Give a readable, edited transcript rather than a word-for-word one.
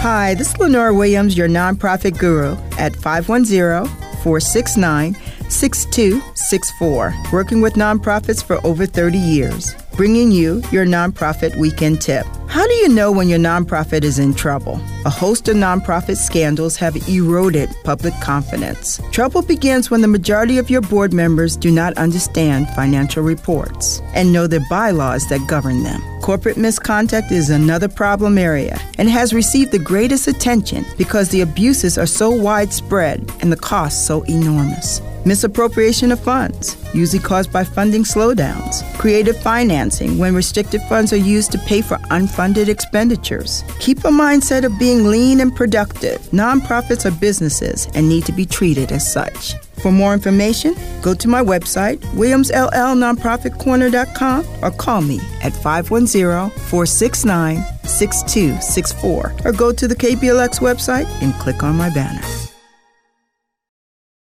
Hi, this is Lenora Williams, your nonprofit guru at 510-469-6264, working with nonprofits for over 30 years, bringing you your nonprofit weekend tip. How do you know when your nonprofit is in trouble? A host of nonprofit scandals have eroded public confidence. Trouble begins when the majority of your board members do not understand financial reports and know the bylaws that govern them. Corporate misconduct is another problem area and has received the greatest attention because the abuses are so widespread and the costs so enormous. Misappropriation of funds, usually caused by funding slowdowns. Creative financing, when restricted funds are used to pay for unfunded expenditures. Keep a mindset of being lean and productive. Nonprofits are businesses and need to be treated as such. For more information, go to my website, WilliamsLLNonprofitCorner.com, or call me at 510-469-6264, or go to the KBLX website and click on my banner.